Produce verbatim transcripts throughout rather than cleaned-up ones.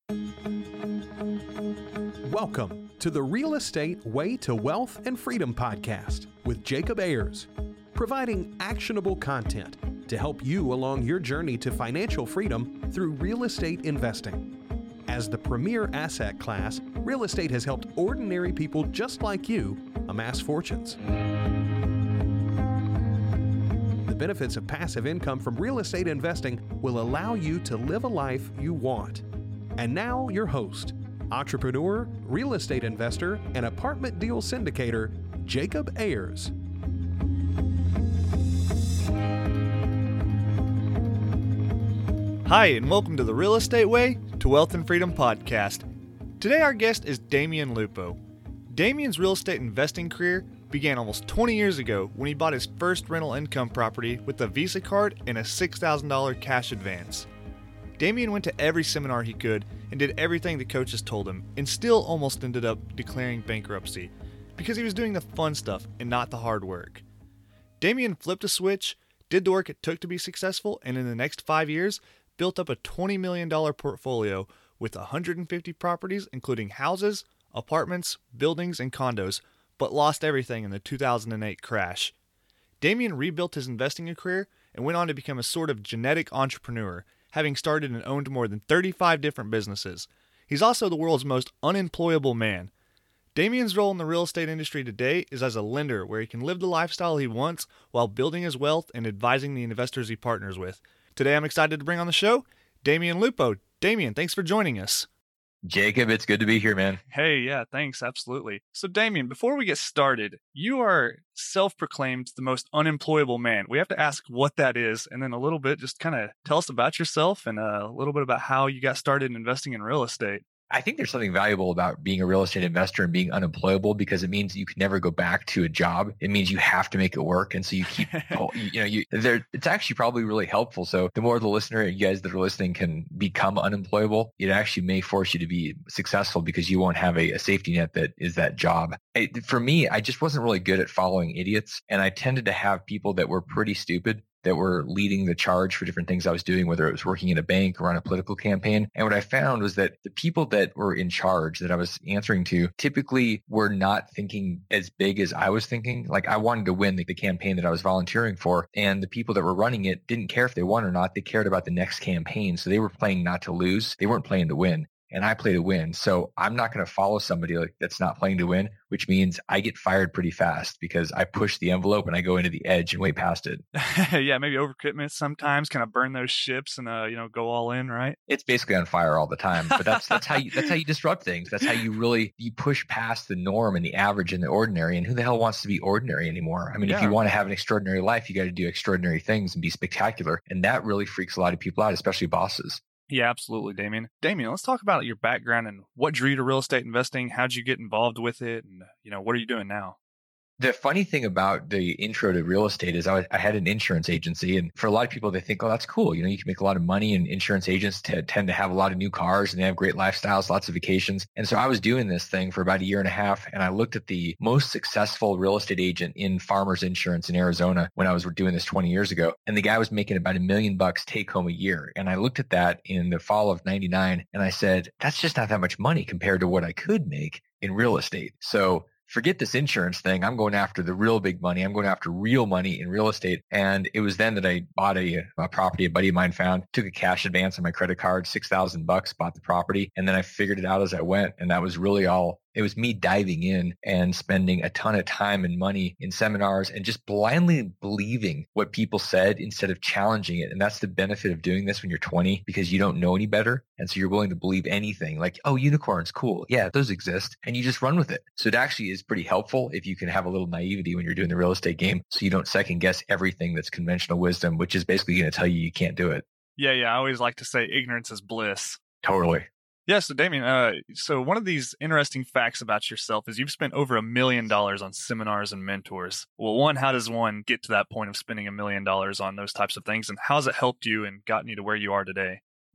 Welcome to the Real Estate Way to Wealth and Freedom podcast with Jacob Ayers, providing actionable content to help you along your journey to financial freedom through real estate investing. As the premier asset class, real estate has helped ordinary people just like you amass fortunes. The benefits of passive income from real estate investing will allow you to live a life you want. And now your host, entrepreneur, real estate investor, and apartment deal syndicator, Jacob Ayers. Hi, and welcome to the Real Estate Way to Wealth and Freedom podcast. Today our guest is Damian Lupo. Damian's real estate investing career began almost twenty years ago when he bought his first rental income property with a Visa card and a six thousand dollars cash advance. Damian went to every seminar he could and did everything the coaches told him, and still almost ended up declaring bankruptcy because he was doing the fun stuff and not the hard work. Damian flipped a switch, did the work it took to be successful, and in the next five years, built up a twenty million dollars portfolio with one hundred fifty properties, including houses, apartments, buildings, and condos, but lost everything in the two thousand eight crash. Damian rebuilt his investing career and went on to become a sort of genetic entrepreneur, having started and owned more than thirty-five different businesses. He's also the world's most unemployable man. Damian's role in the real estate industry today is as a lender, where he can live the lifestyle he wants while building his wealth and advising the investors he partners with. Today I'm excited to bring on the show Damian Lupo. Damian, thanks for joining us. Jacob, it's good to be here, man. Hey, yeah, thanks. Absolutely. So, Damian, before we get started, you are self-proclaimed the most unemployable man. We have to ask what that is, and then a little bit, just kind of tell us about yourself and a little bit about how you got started investing in real estate. I think there's something valuable about being a real estate investor and being unemployable, because it means you can never go back to a job. It means you have to make it work. And so you keep, you, you know, you there, it's actually probably really helpful. So the more the listener, you guys that are listening, can become unemployable, it actually may force you to be successful because you won't have a, a safety net that is that job. It, for me, I just wasn't really good at following idiots. And I tended to have people that were pretty stupid that were leading the charge for different things I was doing, whether it was working in a bank or on a political campaign. And what I found was that the people that were in charge that I was answering to typically were not thinking as big as I was thinking. Like, I wanted to win the, the campaign that I was volunteering for. And the people that were running it didn't care if they won or not. They cared about the next campaign. So they were playing not to lose. They weren't playing to win. And I play to win. So I'm not going to follow somebody like that's not playing to win, which means I get fired pretty fast because I push the envelope and I go into the edge and way past it. Yeah, maybe overcommitment sometimes, kind of burn those ships and uh, you know, go all in, right? It's basically on fire all the time. But that's that's how you that's how you disrupt things. That's how you really you push past the norm and the average and the ordinary. And who the hell wants to be ordinary anymore? I mean, yeah. If you want to have an extraordinary life, you got to do extraordinary things and be spectacular. And that really freaks a lot of people out, especially bosses. Yeah, absolutely, Damian. Damian, let's talk about your background and what drew you to real estate investing. How'd you get involved with it? And, you know, what are you doing now? The funny thing about the intro to real estate is I, was, I had an insurance agency. And for a lot of people, they think, oh, that's cool. You know, you can make a lot of money, and insurance agents t- tend to have a lot of new cars and they have great lifestyles, lots of vacations. And so I was doing this thing for about a year and a half. And I looked at the most successful real estate agent in Farmers Insurance in Arizona when I was doing this twenty years ago. And the guy was making about a million bucks take home a year. And I looked at that in the fall of ninety-nine and I said, that's just not that much money compared to what I could make in real estate. So forget this insurance thing. I'm going after the real big money. I'm going after real money in real estate. And it was then that I bought a, a property a buddy of mine found, took a cash advance on my credit card, six thousand bucks, bought the property. And then I figured it out as I went. And that was really all. It was me diving in and spending a ton of time and money in seminars and just blindly believing what people said instead of challenging it. And that's the benefit of doing this when you're twenty, because you don't know any better. And so you're willing to believe anything like, oh, unicorns, cool. Yeah, those exist. And you just run with it. So it actually is pretty helpful if you can have a little naivety when you're doing the real estate game, so you don't second guess everything that's conventional wisdom, which is basically going to tell you you can't do it. Yeah, yeah. I always like to say ignorance is bliss. Totally. Yeah, so Damian, uh, so one of these interesting facts about yourself is you've spent over a million dollars on seminars and mentors. Well, one, how does one get to that point of spending a million dollars on those types of things? And how has it helped you and gotten you to where you are today?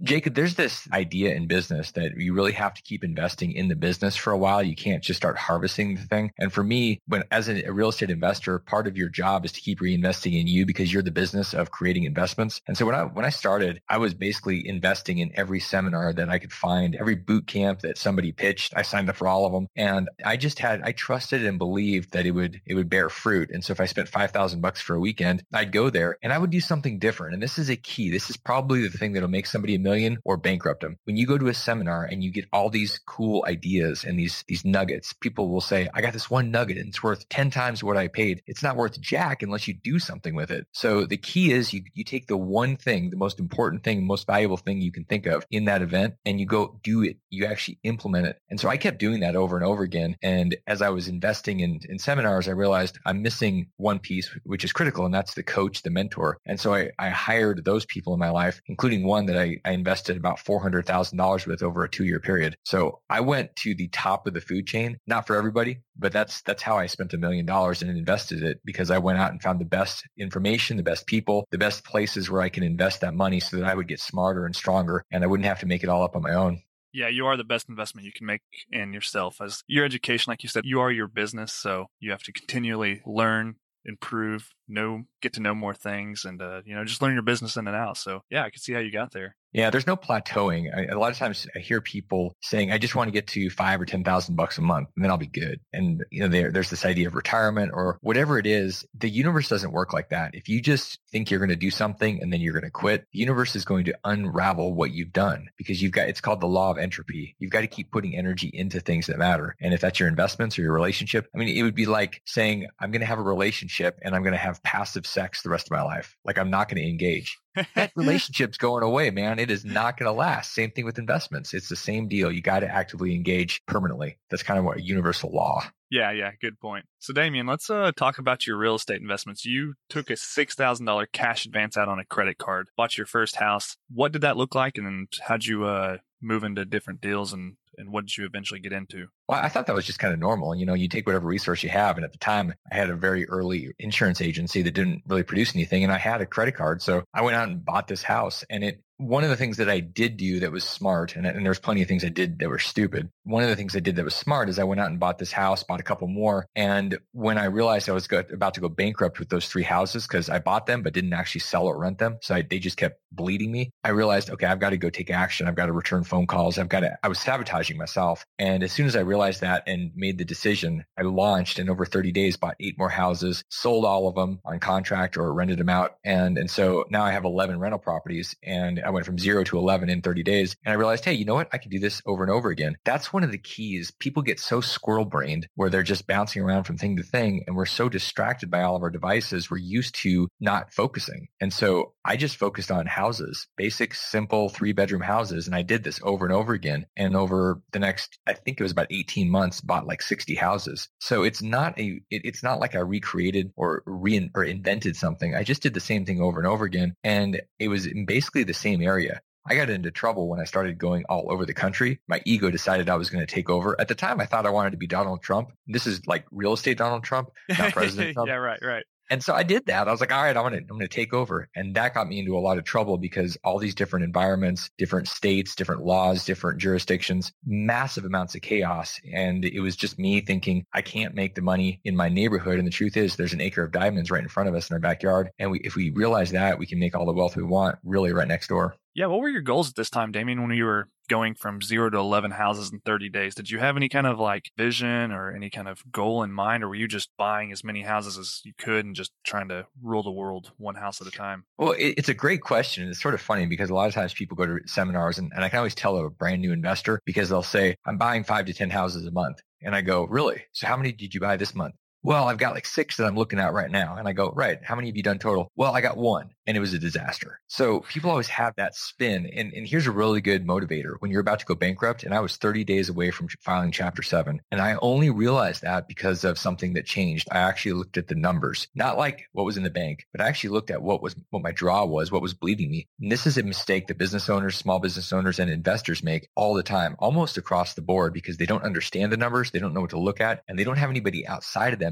Jacob, there's this idea in business that you really have to keep investing in the business for a while. You can't just start harvesting the thing. And for me, when as a real estate investor, part of your job is to keep reinvesting in you because you're the business of creating investments. And so when I when I started, I was basically investing in every seminar that I could find, every boot camp that somebody pitched. I signed up for all of them. And I just had, I trusted and believed that it would, it would bear fruit. And so if I spent five thousand bucks for a weekend, I'd go there and I would do something different. And this is a key. This is probably the thing that'll make somebody a million or bankrupt them. When you go to a seminar and you get all these cool ideas and these, these nuggets, people will say, I got this one nugget and it's worth ten times what I paid. It's not worth jack unless you do something with it. So the key is you, you take the one thing, the most important thing, most valuable thing you can think of in that event, and you go do it. You actually implement it. And so I kept doing that over and over again. And as I was investing in, in seminars, I realized I'm missing one piece, which is critical, and that's the coach, the mentor. And so I, I hired those people in my life, including one that I, I invested about four hundred thousand dollars with over a two-year period. So I went to the top of the food chain, not for everybody, but that's that's how I spent a million dollars and invested it, because I went out and found the best information, the best people, the best places where I can invest that money so that I would get smarter and stronger and I wouldn't have to make it all up on my own. Yeah, you are the best investment you can make in yourself. As your education, like you said, you are your business. So you have to continually learn, improve, know, get to know more things, and, uh, you know, just learn your business in and out. So yeah, I can see how you got there. Yeah, there's no plateauing. I, a lot of times I hear people saying, I just want to get to five or ten thousand bucks a month and then I'll be good. And, you know, there, there's this idea of retirement or whatever it is. The universe doesn't work like that. If you just think you're going to do something and then you're going to quit, the universe is going to unravel what you've done, because you've got, it's called the law of entropy. You've got to keep putting energy into things that matter. And if that's your investments or your relationship, I mean, it would be like saying, I'm going to have a relationship and I'm going to have passive sex the rest of my life. Like, I'm not going to engage. That relationship's going away, man. It is not going to last. Same thing with investments. It's the same deal. You got to actively engage permanently. That's kind of what a universal law. Yeah, yeah, good point. So Damien, let's uh, talk about your real estate investments. You took a six thousand dollars cash advance out on a credit card, bought your first house. What did that look like? And then how'd you uh, move into different deals, and, and what did you eventually get into? Well, I thought that was just kind of normal. You know, you take whatever resource you have. And at the time, I had a very early insurance agency that didn't really produce anything. And I had a credit card. So I went out and bought this house. And it, one of the things that I did do that was smart, and, and there's plenty of things I did that were stupid. One of the things I did that was smart is I went out and bought this house, bought a couple more. And when I realized I was go, about to go bankrupt with those three houses, because I bought them, but didn't actually sell or rent them, so I, they just kept bleeding me, I realized, okay, I've got to go take action. I've got to return phone calls. I've got to, I was sabotaging myself. And as soon as I realized that and made the decision, I launched, and over thirty days, bought eight more houses, sold all of them on contract or rented them out. And, and so now I have eleven rental properties, and I went from zero to eleven in thirty days. And I realized, hey, you know what? I can do this over and over again. That's one of the keys. People get so squirrel brained where they're just bouncing around from thing to thing. And we're so distracted by all of our devices. We're used to not focusing. And so I just focused on houses, basic, simple three bedroom houses. And I did this over and over again. And over the next, I think it was about eighteen months, bought like sixty houses. So it's not a, it, it's not like I recreated or re or invented something. I just did the same thing over and over again. And it was in basically the same area. I got into trouble when I started going all over the country. My ego decided I was going to take over. At the time, I thought I wanted to be Donald Trump. This is like real estate Donald Trump, not President Trump. Yeah, right, right. And so I did that. I was like, all right, I'm going to, I'm going to take over. And that got me into a lot of trouble because all these different environments, different states, different laws, different jurisdictions, massive amounts of chaos. And it was just me thinking, I can't make the money in my neighborhood. And the truth is there's an acre of diamonds right in front of us in our backyard. And we, if we realize that, we can make all the wealth we want really right next door. Yeah. What were your goals at this time, Damien, when you were going from zero to eleven houses in thirty days? Did you have any kind of like vision or any kind of goal in mind, or were you just buying as many houses as you could and just trying to rule the world one house at a time? Well, it, it's a great question. It's sort of funny because a lot of times people go to seminars and, and I can always tell a brand new investor because they'll say, I'm buying five to ten houses a month. And I go, really? So how many did you buy this month? Well, I've got like six that I'm looking at right now. And I go, right, how many have you done total? Well, I got one. And it was a disaster. So people always have that spin. And, and here's a really good motivator. When you're about to go bankrupt, and I was thirty days away from filing chapter seven. And I only realized that because of something that changed. I actually looked at the numbers, not like what was in the bank, but I actually looked at what was, what my draw was, what was bleeding me. And this is a mistake that business owners, small business owners, and investors make all the time, almost across the board, because they don't understand the numbers. They don't know what to look at, and they don't have anybody outside of them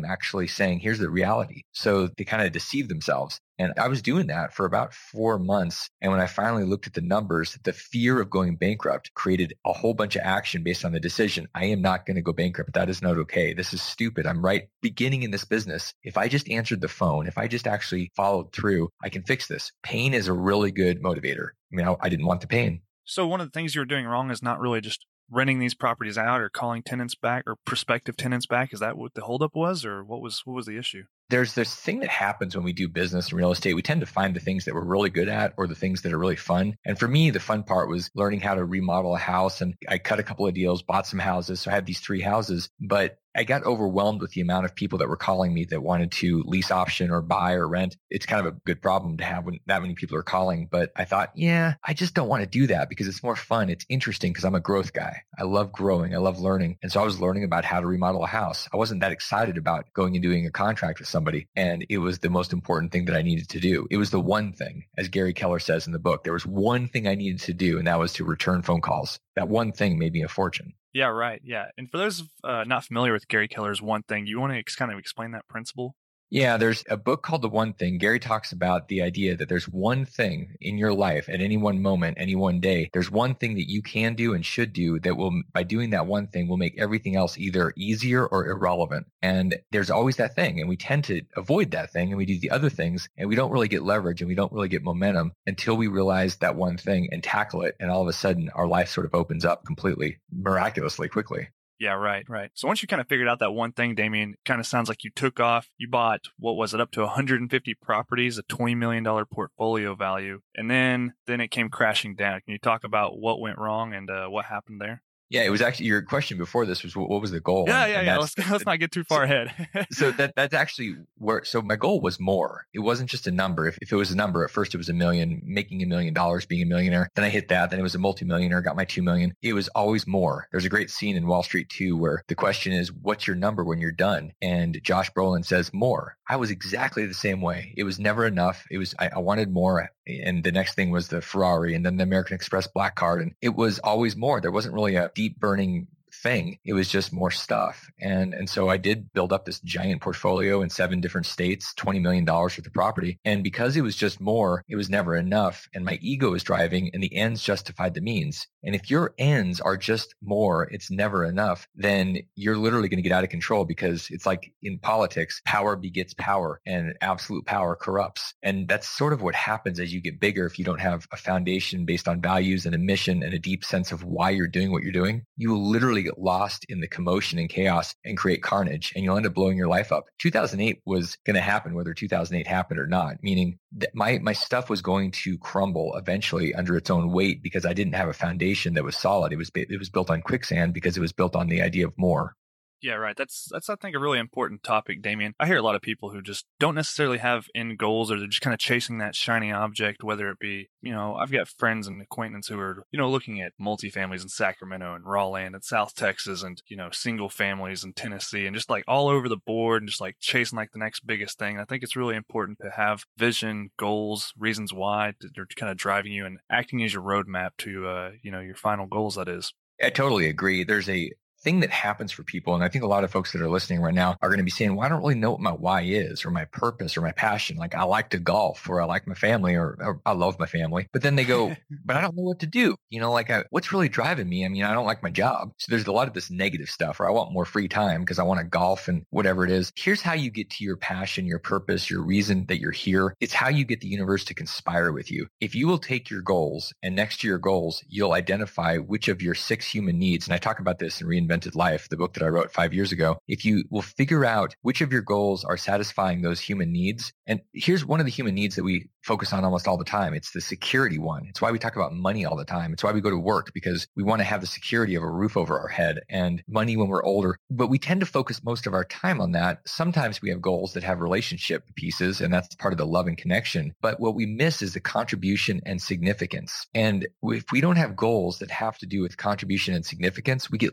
them actually saying, here's the reality. So they kind of deceive themselves. And I was doing that for about four months. And when I finally looked at the numbers, the fear of going bankrupt created a whole bunch of action based on the decision. I am not going to go bankrupt. That is not okay. This is stupid. I'm right beginning in this business. If I just answered the phone, if I just actually followed through, I can fix this. Pain is a really good motivator. I mean, I, I didn't want the pain. So one of the things you were doing wrong is not really just renting these properties out or calling tenants back or prospective tenants back. Is that what the holdup was, or what was what was the issue? There's this thing that happens when we do business and real estate. We tend to find the things that we're really good at or the things that are really fun. And for me, the fun part was learning how to remodel a house. And I cut a couple of deals, bought some houses. So I had these three houses, but I got overwhelmed with the amount of people that were calling me that wanted to lease option or buy or rent. It's kind of a good problem to have when that many people are calling. But I thought, yeah, I just don't want to do that because it's more fun. It's interesting because I'm a growth guy. I love growing. I love learning. And so I was learning about how to remodel a house. I wasn't that excited about going and doing a contract with somebody. And it was the most important thing that I needed to do. It was the one thing, as Gary Keller says in the book, there was one thing I needed to do, and that was to return phone calls. That one thing made me a fortune. Yeah, right. Yeah. And for those uh, not familiar with Gary Keller's One Thing, you want to ex- kind of explain that principle? Yeah, there's a book called The One Thing. Gary talks about the idea that there's one thing in your life at any one moment, any one day. There's one thing that you can do and should do that will, by doing that one thing, will make everything else either easier or irrelevant. And there's always that thing. And we tend to avoid that thing and we do the other things and we don't really get leverage and we don't really get momentum until we realize that one thing and tackle it. And all of a sudden our life sort of opens up completely, miraculously quickly. Yeah, right, right. So once you kind of figured out that one thing, Damien, kind of sounds like you took off. You bought, what was it, up to one hundred fifty properties, a twenty million dollars portfolio value, and then then it came crashing down. Can you talk about what went wrong and uh, what happened there? Yeah, it was actually your question before this was what, what was the goal? Yeah, and, yeah, and yeah. Let's, let's not get too far so, ahead. so that that's actually where, so my goal was more. It wasn't just a number. If, if it was a number, at first it was a million, making a million dollars, being a millionaire. Then I hit that. Then it was a multimillionaire, got my two million. It was always more. There's a great scene in Wall Street two where the question is, what's your number when you're done? And Josh Brolin says more. I was exactly the same way. It was never enough. It was, I, I wanted more. And the next thing was the Ferrari and then the American Express Black Card. And it was always more. There wasn't really a deep burning thing. It was just more stuff. And and so I did build up this giant portfolio in seven different states, twenty million dollars worth of property. And because it was just more, it was never enough. And my ego was driving and the ends justified the means. And if your ends are just more, it's never enough, then you're literally going to get out of control because it's like in politics, power begets power and absolute power corrupts. And that's sort of what happens as you get bigger. If you don't have a foundation based on values and a mission and a deep sense of why you're doing what you're doing, you will literally get lost in the commotion and chaos and create carnage and you'll end up blowing your life up. two thousand eight was going to happen whether two thousand eight happened or not, meaning that my, my stuff was going to crumble eventually under its own weight because I didn't have a foundation that was solid. It was it was built on quicksand because it was built on the idea of more. Yeah, right. That's, that's I think, a really important topic, Damien. I hear a lot of people who just don't necessarily have end goals or they're just kind of chasing that shiny object, whether it be, you know, I've got friends and acquaintances who are, you know, looking at multifamilies in Sacramento and raw land in South Texas and, you know, single families in Tennessee and just like all over the board and just like chasing like the next biggest thing. I think it's really important to have vision, goals, reasons why they're kind of driving you and acting as your roadmap to, uh, you know, your final goals, that is. I totally agree. There's a thing that happens for people. And I think a lot of folks that are listening right now are going to be saying, well, I don't really know what my why is or my purpose or my passion. Like I like to golf or I like my family or, or I love my family. But then they go, but I don't know what to do. You know, like I, what's really driving me? I mean, I don't like my job. So there's a lot of this negative stuff or I want more free time because I want to golf and whatever it is. Here's how you get to your passion, your purpose, your reason that you're here. It's how you get the universe to conspire with you. If you will take your goals and next to your goals, you'll identify which of your six human needs. And I talk about this in Reinvented Life, the book that I wrote five years ago. If you will figure out which of your goals are satisfying those human needs, and here's one of the human needs that we focus on almost all the time. It's the security one. It's why we talk about money all the time. It's why we go to work because we want to have the security of a roof over our head and money when we're older. But we tend to focus most of our time on that. Sometimes we have goals that have relationship pieces, and that's part of the love and connection. But what we miss is the contribution and significance. And if we don't have goals that have to do with contribution and significance, we get lost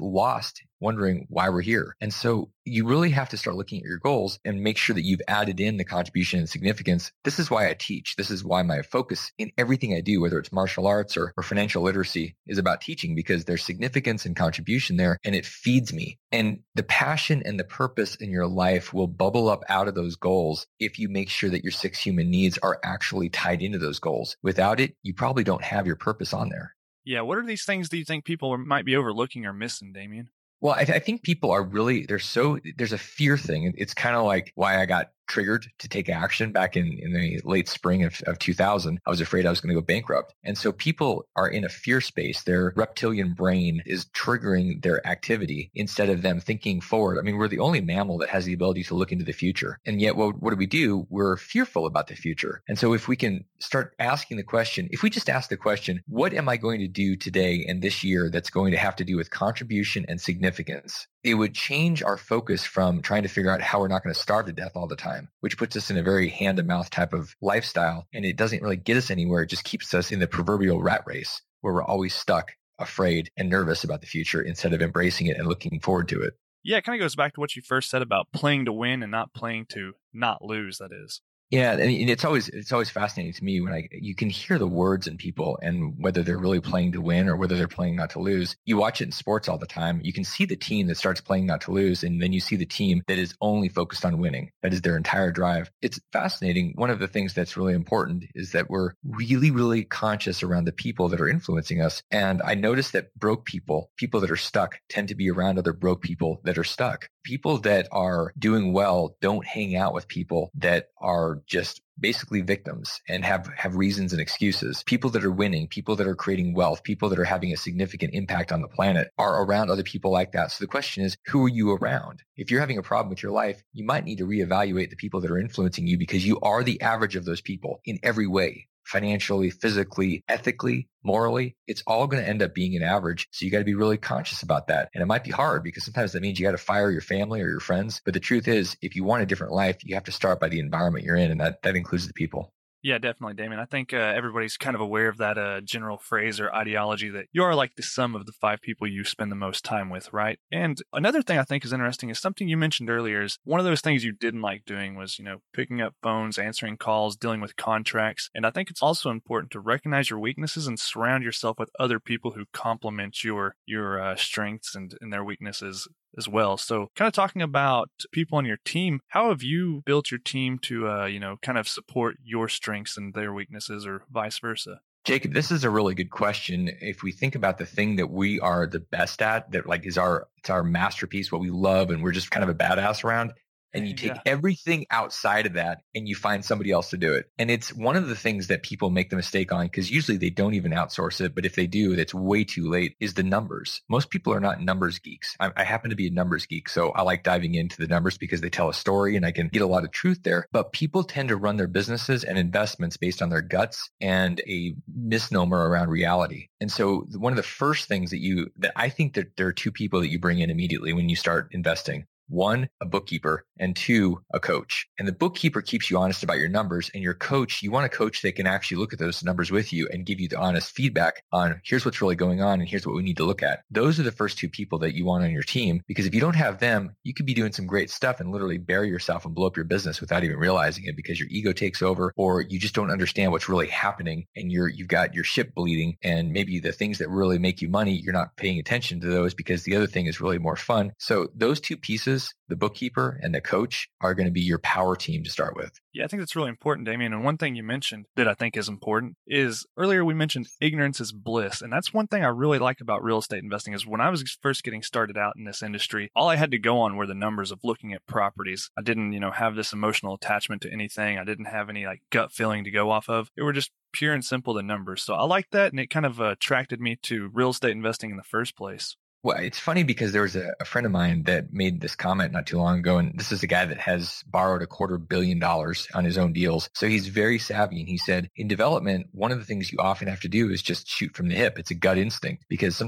lost, wondering why we're here. And so you really have to start looking at your goals and make sure that you've added in the contribution and significance. This is why I teach. This is why my focus in everything I do, whether it's martial arts or, or financial literacy, is about teaching, because there's significance and contribution there, and it feeds me. And the passion and the purpose in your life will bubble up out of those goals if you make sure that your six human needs are actually tied into those goals. Without it, you probably don't have your purpose on there. Yeah. What are these things do you think people might be overlooking or missing, Damien? Well, I, th- I think people are really, they're so, there's a fear thing. It's kind of like why I got triggered to take action back in, in the late spring of, of two thousand. I was afraid I was going to go bankrupt. And so people are in a fear space. Their reptilian brain is triggering their activity instead of them thinking forward. I mean, we're the only mammal that has the ability to look into the future. And yet, what, what do we do? We're fearful about the future. And so if we can start asking the question, if we just ask the question, what am I going to do today and this year that's going to have to do with contribution and significance? It would change our focus from trying to figure out how we're not going to starve to death all the time, which puts us in a very hand-to-mouth type of lifestyle. And it doesn't really get us anywhere. It just keeps us in the proverbial rat race where we're always stuck, afraid, and nervous about the future instead of embracing it and looking forward to it. Yeah, it kind of goes back to what you first said about playing to win and not playing to not lose, that is. Yeah, and it's always it's always fascinating to me when I you can hear the words in people and whether they're really playing to win or whether they're playing not to lose. You watch it in sports all the time. You can see the team that starts playing not to lose, and then you see the team that is only focused on winning. That is their entire drive. It's fascinating. One of the things that's really important is that we're really, really conscious around the people that are influencing us. And I noticed that broke people, people that are stuck, tend to be around other broke people that are stuck. People that are doing well don't hang out with people that are just basically victims and have, have reasons and excuses. People that are winning, people that are creating wealth, people that are having a significant impact on the planet are around other people like that. So the question is, who are you around? If you're having a problem with your life, you might need to reevaluate the people that are influencing you, because you are the average of those people in every way. Financially, physically, ethically, morally, it's all going to end up being an average. So you got to be really conscious about that. And it might be hard because sometimes that means you got to fire your family or your friends. But the truth is, if you want a different life, you have to start by the environment you're in. And that, that includes the people. Yeah, definitely, Damien. I think uh, everybody's kind of aware of that uh, general phrase or ideology that you are like the sum of the five people you spend the most time with, right? And another thing I think is interesting is something you mentioned earlier is one of those things you didn't like doing was, you know, picking up phones, answering calls, dealing with contracts. And I think it's also important to recognize your weaknesses and surround yourself with other people who complement your your uh, strengths and, and their weaknesses as well. So kind of talking about people on your team, how have you built your team to, uh, you know, kind of support your strengths and their weaknesses or vice versa? Jacob, this is a really good question. If we think about the thing that we are the best at, that like is our, it's our masterpiece, what we love, and we're just kind of a badass around, and you take yeah. everything outside of that and you find somebody else to do it. And it's one of the things that people make the mistake on, because usually they don't even outsource it. But if they do, it's way too late, is the numbers. Most people are not numbers geeks. I, I happen to be a numbers geek. So I like diving into the numbers because they tell a story and I can get a lot of truth there. But people tend to run their businesses and investments based on their guts and a misnomer around reality. And so one of the first things that you, that I think that there are two people that you bring in immediately when you start investing. One, a bookkeeper, and two, a coach. And the bookkeeper keeps you honest about your numbers, and your coach, you want a coach that can actually look at those numbers with you and give you the honest feedback on here's what's really going on and here's what we need to look at. Those are the first two people that you want on your team, because if you don't have them, you could be doing some great stuff and literally bury yourself and blow up your business without even realizing it, because your ego takes over, or you just don't understand what's really happening, and you're, you've got your ship bleeding, and maybe the things that really make you money, you're not paying attention to those because the other thing is really more fun. So those two pieces, the bookkeeper and the coach, are going to be your power team to start with. Yeah, I think that's really important, Damien. And one thing you mentioned that I think is important is earlier we mentioned ignorance is bliss. And that's one thing I really like about real estate investing is when I was first getting started out in this industry, all I had to go on were the numbers of looking at properties. I didn't, you know, have this emotional attachment to anything. I didn't have any like gut feeling to go off of. It were just pure and simple the numbers. So I like that. And it kind of uh, attracted me to real estate investing in the first place. Well, it's funny because there was a, a friend of mine that made this comment not too long ago, and this is a guy that has borrowed a quarter billion dollars on his own deals. So he's very savvy, and he said, in development, one of the things you often have to do is just shoot from the hip. It's a gut instinct, because sometimes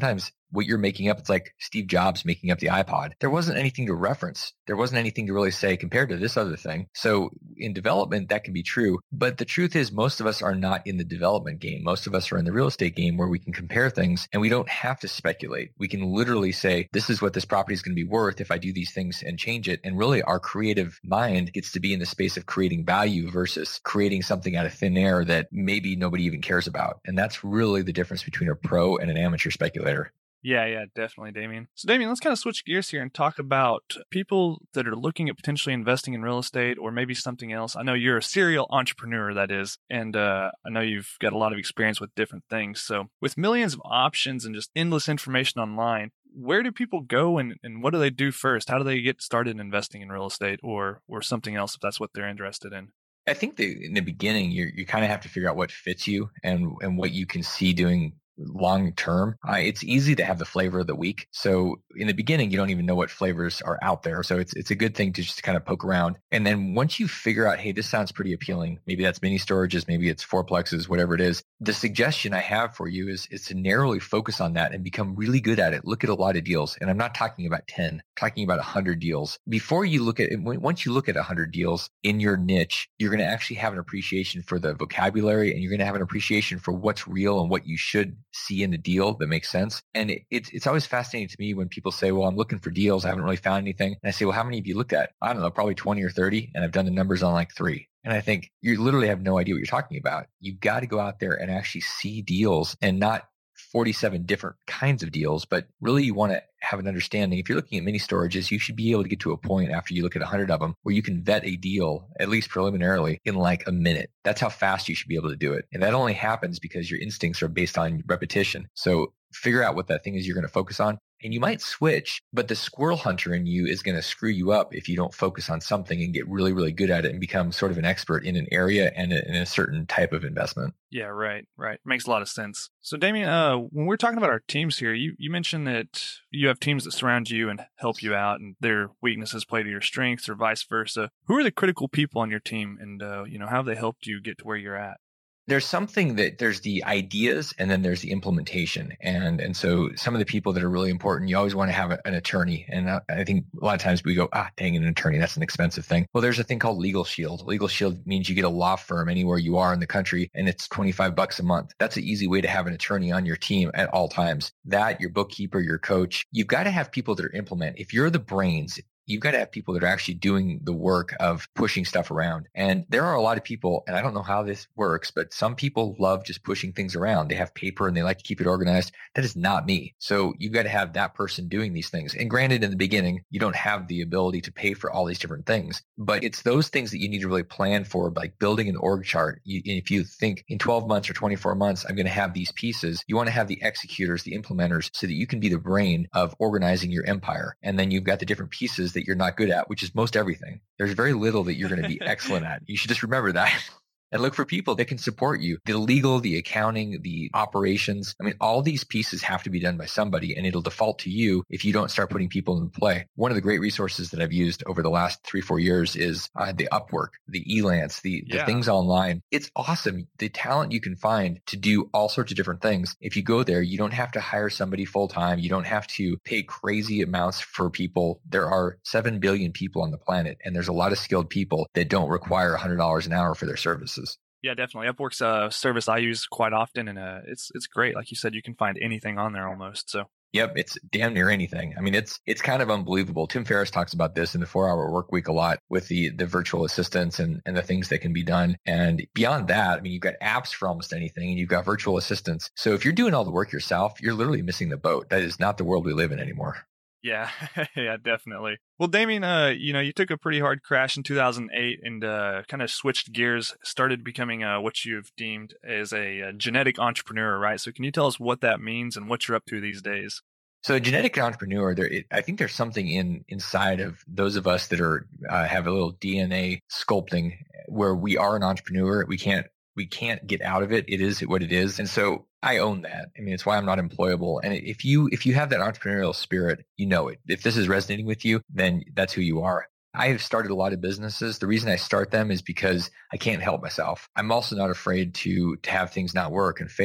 what you're making up, it's like Steve Jobs making up the iPod. There wasn't anything to reference. There wasn't anything to really say compared to this other thing. So in development, that can be true. But the truth is most of us are not in the development game. Most of us are in the real estate game where we can compare things and we don't have to speculate. We can literally say, this is what this property is going to be worth if I do these things and change it. And really our creative mind gets to be in the space of creating value versus creating something out of thin air that maybe nobody even cares about. And that's really the difference between a pro and an amateur speculator. Yeah, yeah, definitely, Damien. So, Damien, let's kind of switch gears here and talk about people that are looking at potentially investing in real estate or maybe something else. I know you're a serial entrepreneur, that is, and uh, I know you've got a lot of experience with different things. So, with millions of options and just endless information online, where do people go and, and what do they do first? How do they get started investing in real estate or or something else if that's what they're interested in? I think that in the beginning, you you kind of have to figure out what fits you and and what you can see doing long term. Uh, it's easy to have the flavor of the week. So in the beginning, you don't even know what flavors are out there. So it's it's a good thing to just kind of poke around. And then once you figure out, hey, this sounds pretty appealing. Maybe that's mini storages, maybe it's fourplexes, whatever it is. The suggestion I have for you is, is to narrowly focus on that and become really good at it. Look at a lot of deals. And I'm not talking about ten, I'm talking about one hundred deals. Before you look at it, once you look at one hundred deals in your niche, you're going to actually have an appreciation for the vocabulary and you're going to have an appreciation for what's real and what you should see in the deal that makes sense. And it, it's it's always fascinating to me when people say, well, I'm looking for deals. I haven't really found anything. And I say, well, how many have you looked at? I don't know, probably twenty or thirty. And I've done the numbers on like three. And I think you literally have no idea what you're talking about. You've got to go out there and actually see deals and not forty-seven different kinds of deals, but really you want to have an understanding. If you're looking at mini storages, you should be able to get to a point after you look at one hundred of them where you can vet a deal, at least preliminarily, in like a minute. That's how fast you should be able to do it. And that only happens because your instincts are based on repetition. So figure out what that thing is you're going to focus on. And you might switch, but the squirrel hunter in you is going to screw you up if you don't focus on something and get really, really good at it and become sort of an expert in an area and in a certain type of investment. Yeah, right, right. Makes a lot of sense. So, Damien, uh, when we're talking about our teams here, you, you mentioned that you have teams that surround you and help you out, and their weaknesses play to your strengths, or vice versa. Who are the critical people on your team, and uh, you know, how have they helped you get to where you're at? There's something that there's the ideas and then there's the implementation. And and so some of the people that are really important, you always want to have a, an attorney. And I, I think a lot of times we go, ah, dang, an attorney, that's an expensive thing. Well, there's a thing called Legal Shield. Legal Shield means you get a law firm anywhere you are in the country and it's twenty-five bucks a month. That's an easy way to have an attorney on your team at all times. That, your bookkeeper, your coach, you've got to have people that are implement. If you're the brains, you've got to have people that are actually doing the work of pushing stuff around. And there are a lot of people, and I don't know how this works, but some people love just pushing things around. They have paper and they like to keep it organized. That is not me. So you've got to have that person doing these things. And granted, in the beginning, you don't have the ability to pay for all these different things, but it's those things that you need to really plan for, like building an org chart. You, if you think in twelve months or twenty-four months, I'm going to have these pieces, you want to have the executors, the implementers, so that you can be the brain of organizing your empire. And then you've got the different pieces that you're not good at, which is most everything. There's very little that you're going to be excellent at. You should just remember that. And look for people that can support you. The legal, the accounting, the operations. I mean, all these pieces have to be done by somebody, and it'll default to you if you don't start putting people in play. One of the great resources that I've used over the last three, four years is uh, the Upwork, the Elance, the, the yeah. things online. It's awesome. The talent you can find to do all sorts of different things. If you go there, you don't have to hire somebody full time. You don't have to pay crazy amounts for people. There are seven billion people on the planet, and there's a lot of skilled people that don't require one hundred dollars an hour for their services. Yeah, definitely. Upwork's a service I use quite often, and uh, it's it's great. Like you said, you can find anything on there almost. So. Yep, it's damn near anything. I mean, it's it's kind of unbelievable. Tim Ferriss talks about this in the four-hour work week a lot with the the virtual assistants and, and the things that can be done. And beyond that, I mean, you've got apps for almost anything, and you've got virtual assistants. So if you're doing all the work yourself, you're literally missing the boat. That is not the world we live in anymore. Yeah, yeah, definitely. Well, Damien, uh, you know, you took a pretty hard crash in two thousand eight and uh, kind of switched gears, started becoming uh, what you've deemed as a, a genetic entrepreneur, right? So can you tell us what that means and what you're up to these days? So a genetic entrepreneur, there, it, I think there's something in inside of those of us that are uh, have a little D N A sculpting where we are an entrepreneur. We can't we can't get out of it. It is what it is, and so I own that. I mean, it's why I'm not employable. And if you if you have that entrepreneurial spirit, you know it. If this is resonating with you, then that's who you are. I have started a lot of businesses. The reason I start them is because I can't help myself. I'm also not afraid to to have things not work and fail.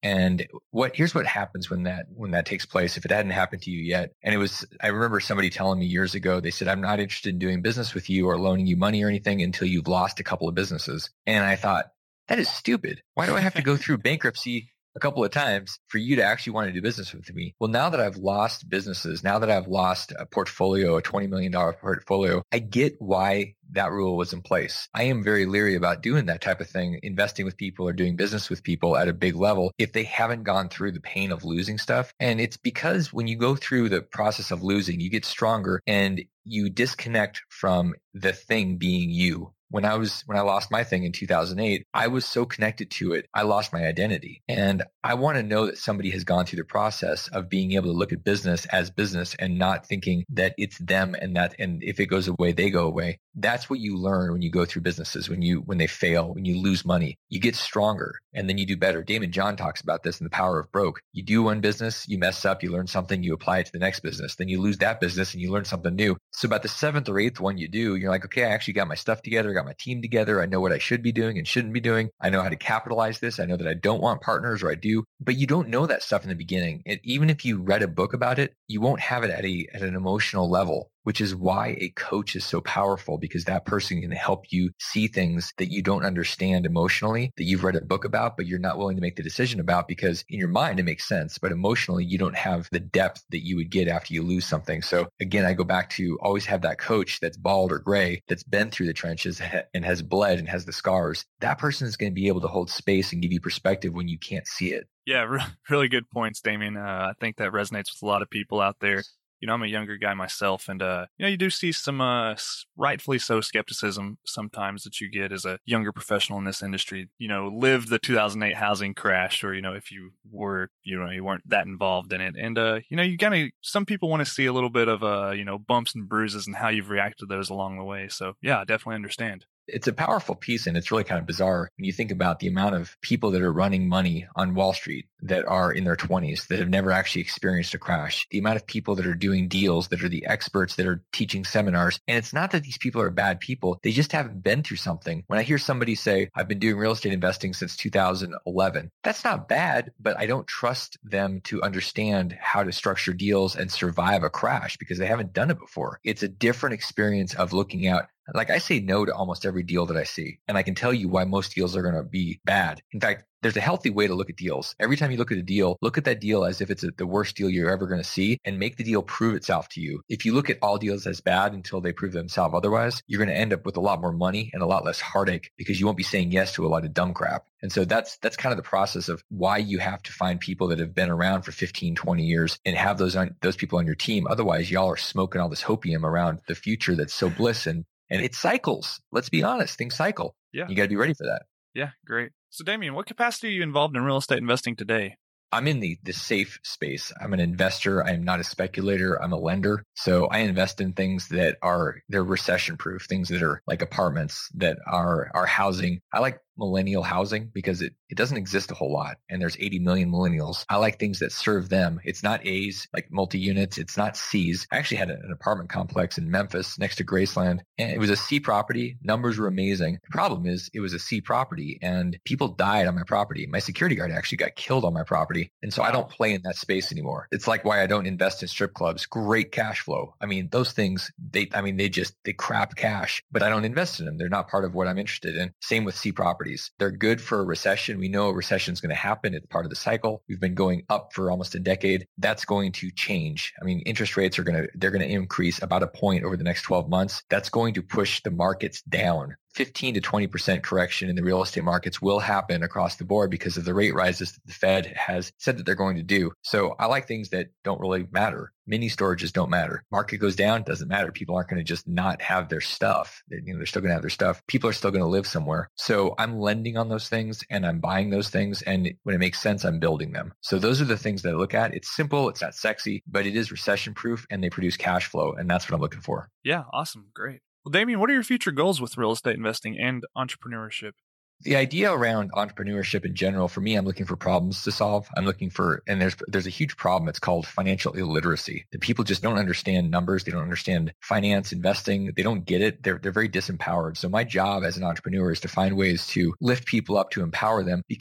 And what here's what happens when that when that takes place, if it hadn't happened to you yet. And it was, I remember somebody telling me years ago, they said, I'm not interested in doing business with you or loaning you money or anything until you've lost a couple of businesses. And I thought, that is stupid. Why do I have to go through bankruptcy a couple of times for you to actually want to do business with me? Well, now that I've lost businesses, now that I've lost a portfolio, a twenty million dollars portfolio, I get why that rule was in place. I am very leery about doing that type of thing, investing with people or doing business with people at a big level if they haven't gone through the pain of losing stuff. And it's because when you go through the process of losing, you get stronger and you disconnect from the thing being you. When I was, when I lost my thing in two thousand eight, I was so connected to it, I lost my identity. And I want to know that somebody has gone through the process of being able to look at business as business and not thinking that it's them and that, and if it goes away, they go away. That's what you learn when you go through businesses, when you, when they fail, when you lose money, you get stronger and then you do better. Damon John talks about this in The Power of Broke. You do one business, you mess up, you learn something, you apply it to the next business. Then you lose that business and you learn something new. So about the seventh or eighth one you do, you're like, okay, I actually got my stuff together. I got my team together. I know what I should be doing and shouldn't be doing. I know how to capitalize this. I know that I don't want partners or I do, but you don't know that stuff in the beginning. It, even if you read a book about it, you won't have it at a, at an emotional level, which is why a coach is so powerful, because that person can help you see things that you don't understand emotionally, that you've read a book about, but you're not willing to make the decision about because in your mind, it makes sense, but emotionally, you don't have the depth that you would get after you lose something. So again, I go back to always have that coach that's bald or gray, that's been through the trenches and has bled and has the scars. That person is going to be able to hold space and give you perspective when you can't see it. Yeah, re- really good points, Damien. Uh, I think that resonates with a lot of people out there. You know, I'm a younger guy myself, and, uh, you know, you do see some, uh, rightfully so, skepticism sometimes that you get as a younger professional in this industry. You know, lived the two thousand eight housing crash, or, you know, if you were, you know, you weren't that involved in it. And, uh, you know, you kind of, some people want to see a little bit of, uh, you know, bumps and bruises and how you've reacted to those along the way. So, yeah, I definitely understand. It's a powerful piece, and it's really kind of bizarre when you think about the amount of people that are running money on Wall Street that are in their twenties that have never actually experienced a crash, the amount of people that are doing deals, that are the experts, that are teaching seminars. And it's not that these people are bad people. They just haven't been through something. When I hear somebody say, I've been doing real estate investing since two thousand eleven, that's not bad, but I don't trust them to understand how to structure deals and survive a crash because they haven't done it before. It's a different experience of looking out. Like I say no to almost every deal that I see, and I can tell you why most deals are going to be bad. In fact, there's a healthy way to look at deals. Every time you look at a deal, look at that deal as if it's a, the worst deal you're ever going to see and make the deal prove itself to you. If you look at all deals as bad until they prove themselves otherwise, you're going to end up with a lot more money and a lot less heartache because you won't be saying yes to a lot of dumb crap. And so that's that's kind of the process of why you have to find people that have been around for fifteen, twenty years and have those on, those people on your team. Otherwise, y'all are smoking all this hopium around the future that's so bliss and And it cycles. Let's be honest. Things cycle. Yeah. You got to be ready for that. Yeah, great. So, Damien, what capacity are you involved in real estate investing today? I'm in the, the safe space. I'm an investor. I am not a speculator. I'm a lender. So I invest in things that are, they're recession proof, things that are like apartments that are, are housing. I like millennial housing because it, it doesn't exist a whole lot. And there's eighty million millennials. I like things that serve them. It's not A's, like multi-units. It's not C's. I actually had an apartment complex in Memphis next to Graceland, and it was a C property. Numbers were amazing. The problem is it was a C property and people died on my property. My security guard actually got killed on my property. And so I don't play in that space anymore. It's like why I don't invest in strip clubs. Great cash flow. I mean, those things, they, I mean, they just, they crap cash, but I don't invest in them. They're not part of what I'm interested in. Same with C properties. They're good for a recession. We know a recession is going to happen. It's part of the cycle. We've been going up for almost a decade. That's going to change. I mean, interest rates are going to, they're going to increase about a point over the next twelve months. That's going to push the markets down. fifteen to twenty percent correction in the real estate markets will happen across the board because of the rate rises that the Fed has said that they're going to do. So I like things that don't really matter. Mini storages don't matter. Market goes down, doesn't matter. People aren't going to just not have their stuff. They, you know, they're still going to have their stuff. People are still going to live somewhere. So I'm lending on those things and I'm buying those things. And when it makes sense, I'm building them. So those are the things that I look at. It's simple. It's not sexy, but it is recession proof and they produce cash flow. And that's what I'm looking for. Yeah. Awesome. Great. Well, Damien, what are your future goals with real estate investing and entrepreneurship? The idea around entrepreneurship in general, for me, I'm looking for problems to solve. I'm looking for, and there's there's a huge problem. It's called financial illiteracy. That people just don't understand numbers. They don't understand finance, investing. They don't get it. They're they're very disempowered. So my job as an entrepreneur is to find ways to lift people up, to empower them, because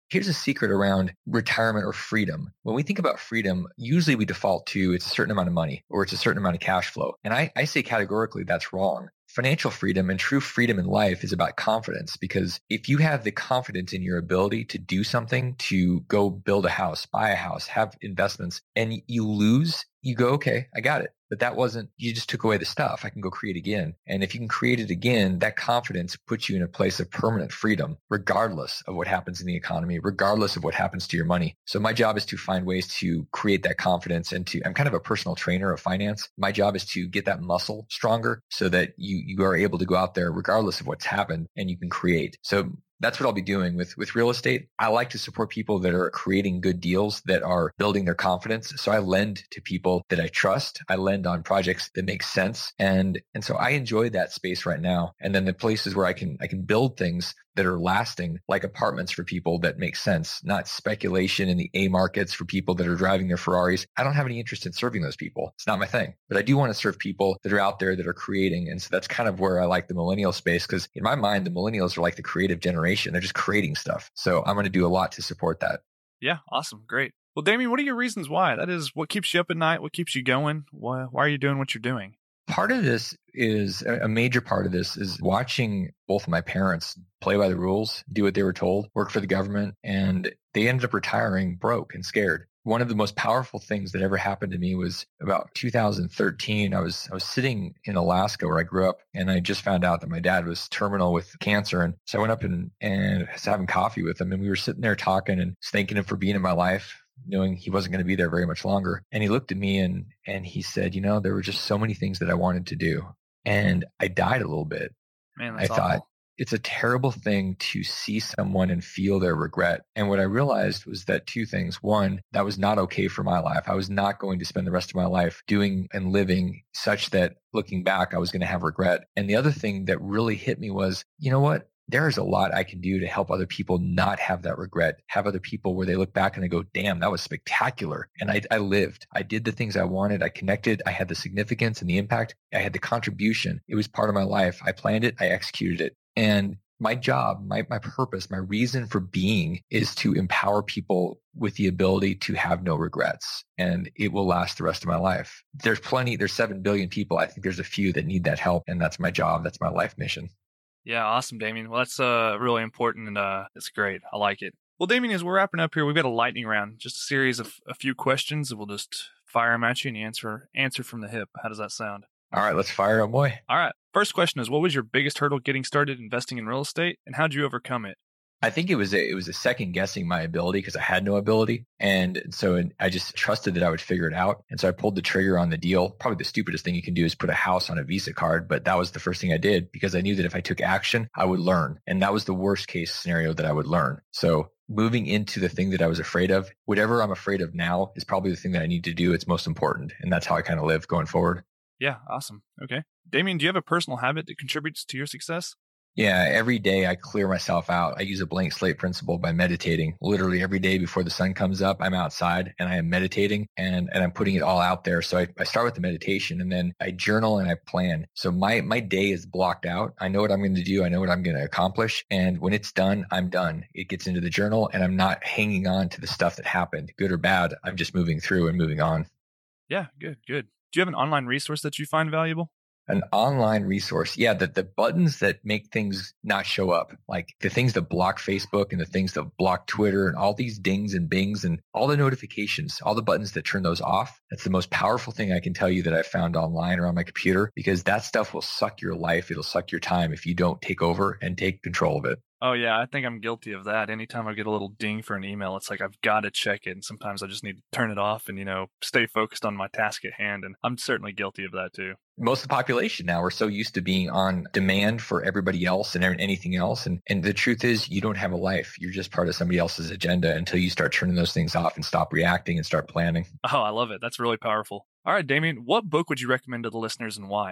Here's a secret around retirement or freedom. When we think about freedom, usually we default to it's a certain amount of money or it's a certain amount of cash flow. And I, I say categorically that's wrong. Financial freedom and true freedom in life is about confidence, because if you have the confidence in your ability to do something, to go build a house, buy a house, have investments, and you lose, you go, okay, I got it. But that wasn't, you just took away the stuff. I can go create again. And if you can create it again, that confidence puts you in a place of permanent freedom, regardless of what happens in the economy, regardless of what happens to your money. So my job is to find ways to create that confidence and to, I'm kind of a personal trainer of finance. My job is to get that muscle stronger so that you, you are able to go out there regardless of what's happened and you can create. So that's what I'll be doing with, with real estate. I like to support people that are creating good deals, that are building their confidence. So I lend to people that I trust. I lend on projects that make sense. And, and so I enjoy that space right now. And then the places where I can, I can build things that are lasting, like apartments for people that make sense, not speculation in the A markets for people that are driving their Ferraris. I don't have any interest in serving those people. It's not my thing, but I do want to serve people that are out there that are creating. And so that's kind of where I like the millennial space, because in my mind, the millennials are like the creative generation. They're just creating stuff. So I'm going to do a lot to support that. Yeah. Awesome. Great. Well, Damien, what are your reasons why? That is what keeps you up at night. What keeps you going? Why, why are you doing what you're doing? Part of this is a major part of this is watching both of my parents play by the rules, do what they were told, work for the government, and they ended up retiring broke and scared. One of the most powerful things that ever happened to me was about two thousand thirteen. I was I was sitting in Alaska where I grew up, and I just found out that my dad was terminal with cancer. And so I went up and, and was having coffee with him, and we were sitting there talking and thanking him for being in my life, knowing he wasn't going to be there very much longer. And he looked at me and and he said, you know, there were just so many things that I wanted to do. And I died a little bit. Man, that's I thought, awful. It's a terrible thing to see someone and feel their regret. And what I realized was that two things. One, that was not okay for my life. I was not going to spend the rest of my life doing and living such that looking back, I was going to have regret. And the other thing that really hit me was, you know what? There is a lot I can do to help other people not have that regret, have other people where they look back and they go, damn, that was spectacular. And I, I lived. I did the things I wanted. I connected. I had the significance and the impact. I had the contribution. It was part of my life. I planned it. I executed it. And my job, my, my purpose, my reason for being is to empower people with the ability to have no regrets. And it will last the rest of my life. There's plenty, there's seven billion people. I think there's a few that need that help. And that's my job. That's my life mission. Yeah, awesome, Damien. Well, that's uh, really important, and uh, it's great. I like it. Well, Damien, as we're wrapping up here, we've got a lightning round, just a series of a few questions, and we'll just fire them at you and you answer, answer from the hip. How does that sound? All right, let's fire up, boy. All right. First question is, what was your biggest hurdle getting started investing in real estate, and how did you overcome it? I think it was a, it was a second guessing my ability because I had no ability. And so I just trusted that I would figure it out. And so I pulled the trigger on the deal. Probably the stupidest thing you can do is put a house on a Visa card. But that was the first thing I did because I knew that if I took action, I would learn. And that was the worst case scenario that I would learn. So moving into the thing that I was afraid of, whatever I'm afraid of now is probably the thing that I need to do. It's most important. And that's how I kind of live going forward. Yeah, awesome. Okay. Damien, do you have a personal habit that contributes to your success? Yeah, every day I clear myself out. I use a blank slate principle by meditating. Literally every day before the sun comes up, I'm outside and I am meditating and, and I'm putting it all out there. So I, I start with the meditation and then I journal and I plan. So my, my day is blocked out. I know what I'm going to do. I know what I'm going to accomplish. And when it's done, I'm done. It gets into the journal and I'm not hanging on to the stuff that happened, good or bad. I'm just moving through and moving on. Yeah, good, good. Do you have an online resource that you find valuable? An online resource. Yeah, the, the buttons that make things not show up, like the things that block Facebook and the things that block Twitter and all these dings and bings and all the notifications, all the buttons that turn those off. That's the most powerful thing I can tell you that I found online or on my computer, because that stuff will suck your life. It'll suck your time if you don't take over and take control of it. Oh, yeah. I think I'm guilty of that. Anytime I get a little ding for an email, it's like I've got to check it. And sometimes I just need to turn it off and, you know, stay focused on my task at hand. And I'm certainly guilty of that, too. Most of the population now are so used to being on demand for everybody else and anything else. And, and the truth is, you don't have a life. You're just part of somebody else's agenda until you start turning those things off and stop reacting and start planning. Oh, I love it. That's really powerful. All right, Damien, what book would you recommend to the listeners and why?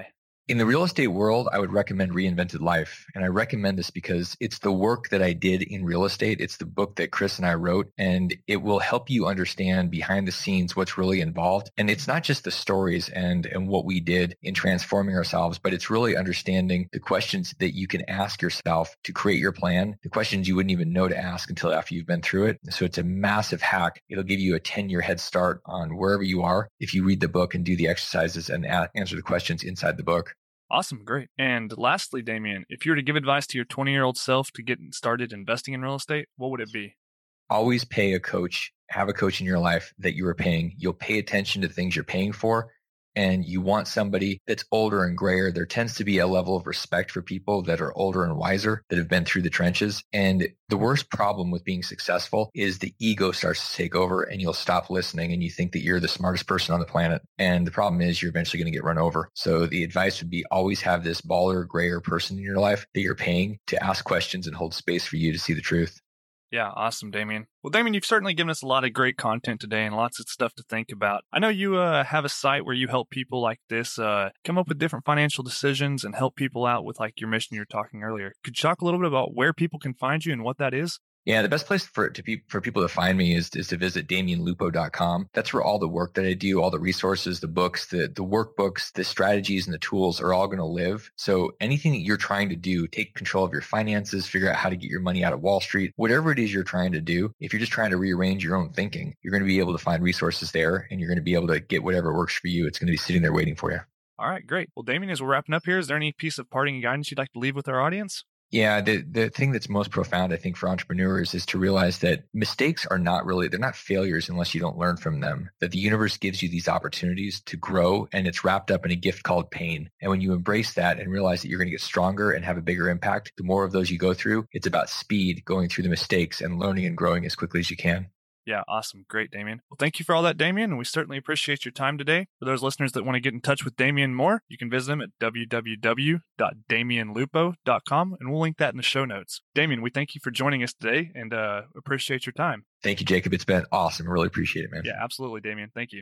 In the real estate world, I would recommend Reinvented Life. And I recommend this because it's the work that I did in real estate. It's the book that Chris and I wrote, and it will help you understand behind the scenes what's really involved. And it's not just the stories and, and what we did in transforming ourselves, but it's really understanding the questions that you can ask yourself to create your plan, the questions you wouldn't even know to ask until after you've been through it. So it's a massive hack. It'll give you a ten-year head start on wherever you are if you read the book and do the exercises and a- answer the questions inside the book. Awesome. Great. And lastly, Damien, if you were to give advice to your twenty-year-old self to get started investing in real estate, what would it be? Always pay a coach. Have a coach in your life that you are paying. You'll pay attention to things you're paying for, and you want somebody that's older and grayer. There tends to be a level of respect for people that are older and wiser, that have been through the trenches. And the worst problem with being successful is the ego starts to take over, and you'll stop listening and you think that you're the smartest person on the planet. And the problem is you're eventually going to get run over. So the advice would be always have this baller, grayer person in your life that you're paying to ask questions and hold space for you to see the truth. Yeah, awesome, Damien. Well, Damien, you've certainly given us a lot of great content today and lots of stuff to think about. I know you uh, have a site where you help people like this uh, come up with different financial decisions and help people out with like your mission you were talking earlier. Could you talk a little bit about where people can find you and what that is? Yeah, the best place for to be for people to find me is is to visit damien lupo dot com. That's where all the work that I do, all the resources, the books, the the workbooks, the strategies, and the tools are all going to live. So anything that you're trying to do, take control of your finances, figure out how to get your money out of Wall Street, whatever it is you're trying to do, if you're just trying to rearrange your own thinking, you're going to be able to find resources there, and you're going to be able to get whatever works for you. It's going to be sitting there waiting for you. All right, great. Well, Damien, as we're wrapping up here, is there any piece of parting guidance you'd like to leave with our audience? Yeah, the, the thing that's most profound, I think, for entrepreneurs is to realize that mistakes are not really, they're not failures unless you don't learn from them. That the universe gives you these opportunities to grow, and it's wrapped up in a gift called pain. And when you embrace that and realize that you're going to get stronger and have a bigger impact, the more of those you go through, it's about speed, going through the mistakes and learning and growing as quickly as you can. Yeah, awesome. Great, Damien. Well, thank you for all that, Damien, and we certainly appreciate your time today. For those listeners that want to get in touch with Damien more, you can visit him at w w w dot damien lupo dot com, and we'll link that in the show notes. Damien, we thank you for joining us today and uh, appreciate your time. Thank you, Jacob. It's been awesome. I really appreciate it, man. Yeah, absolutely, Damien. Thank you.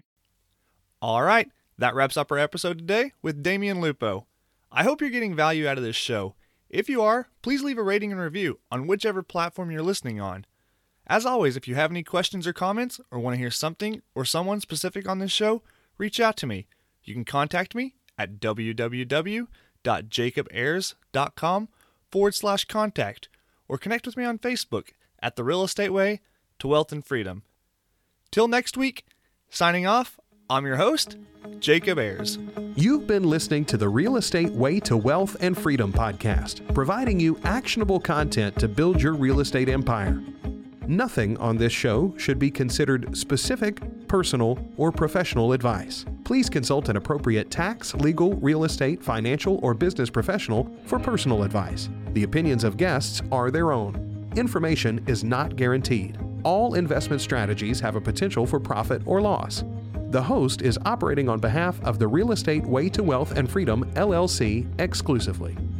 All right, that wraps up our episode today with Damien Lupo. I hope you're getting value out of this show. If you are, please leave a rating and review on whichever platform you're listening on. As always, if you have any questions or comments or want to hear something or someone specific on this show, reach out to me. You can contact me at w w w dot jacob ayers dot com forward slash contact or connect with me on Facebook at The Real Estate Way to Wealth and Freedom. Till next week, signing off, I'm your host, Jacob Ayers. You've been listening to the Real Estate Way to Wealth and Freedom podcast, providing you actionable content to build your real estate empire. Nothing on this show should be considered specific, personal, or professional advice. Please consult an appropriate tax, legal, real estate, financial, or business professional for personal advice. The opinions of guests are their own. Information is not guaranteed. All investment strategies have a potential for profit or loss. The host is operating on behalf of the Real Estate Way to Wealth and Freedom, L L C, exclusively.